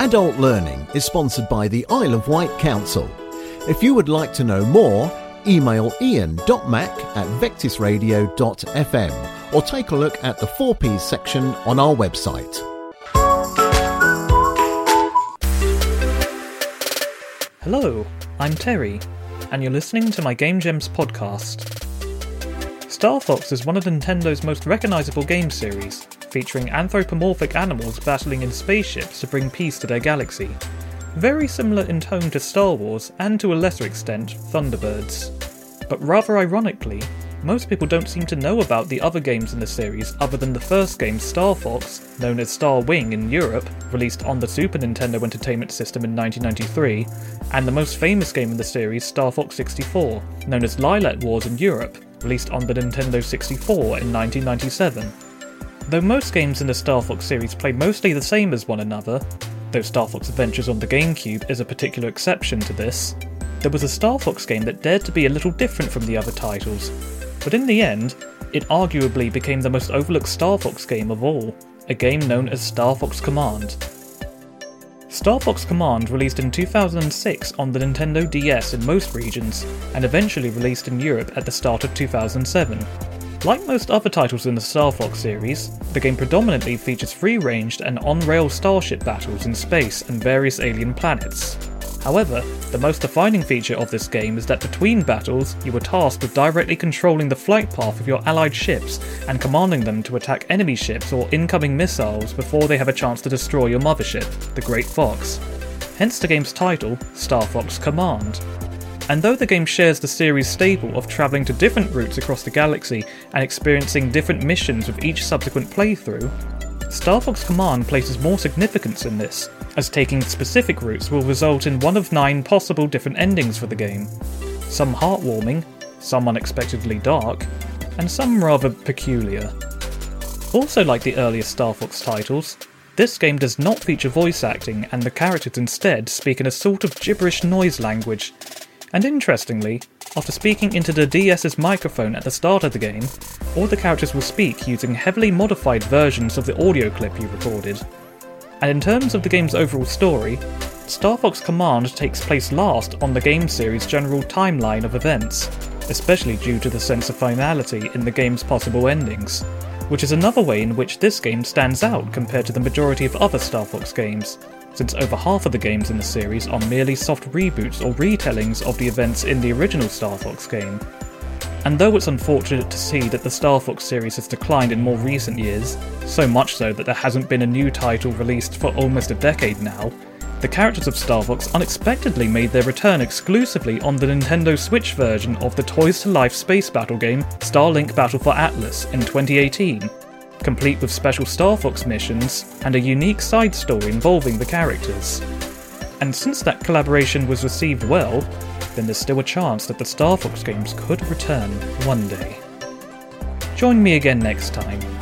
Adult Learning is sponsored by the Isle of Wight Council. If you would like to know more, email ian.mac@vectisradio.fm or take a look at the 4Ps section on our website. Hello, I'm Terry, and you're listening to my Game Gems podcast. Star Fox is one of Nintendo's most recognisable game series, featuring anthropomorphic animals battling in spaceships to bring peace to their galaxy. Very similar in tone to Star Wars and to a lesser extent, Thunderbirds. But rather ironically, most people don't seem to know about the other games in the series other than the first game, Star Fox, known as Star Wing in Europe, released on the Super Nintendo Entertainment System in 1993, and the most famous game in the series, Star Fox 64, known as Lylat Wars in Europe, released on the Nintendo 64 in 1997. Though most games in the Star Fox series play mostly the same as one another, though Star Fox Adventures on the GameCube is a particular exception to this, there was a Star Fox game that dared to be a little different from the other titles, but in the end, it arguably became the most overlooked Star Fox game of all, a game known as Star Fox Command. Star Fox Command released in 2006 on the Nintendo DS in most regions, and eventually released in Europe at the start of 2007. Like most other titles in the Star Fox series, the game predominantly features free-ranged and on-rail starship battles in space and various alien planets. However, the most defining feature of this game is that between battles, you were tasked with directly controlling the flight path of your allied ships and commanding them to attack enemy ships or incoming missiles before they have a chance to destroy your mothership, the Great Fox. Hence the game's title, Star Fox Command. And though the game shares the series' staple of travelling to different routes across the galaxy and experiencing different missions with each subsequent playthrough, Star Fox Command places more significance in this, as taking specific routes will result in one of 9 possible different endings for the game. Some heartwarming, some unexpectedly dark, and some rather peculiar. Also like the earlier Star Fox titles, this game does not feature voice acting, and the characters instead speak in a sort of gibberish noise language. And interestingly, after speaking into the DS's microphone at the start of the game, all the characters will speak using heavily modified versions of the audio clip you recorded. And in terms of the game's overall story, Star Fox Command takes place last on the game series' general timeline of events, especially due to the sense of finality in the game's possible endings, which is another way in which this game stands out compared to the majority of other Star Fox games, since over half of the games in the series are merely soft reboots or retellings of the events in the original Star Fox game. And though it's unfortunate to see that the Star Fox series has declined in more recent years, so much so that there hasn't been a new title released for almost a decade now, the characters of Star Fox unexpectedly made their return exclusively on the Nintendo Switch version of the Toys to Life space battle game Starlink Battle for Atlas in 2018, complete with special Star Fox missions and a unique side story involving the characters. And since that collaboration was received well, then there's still a chance that the Star Fox games could return one day. Join me again next time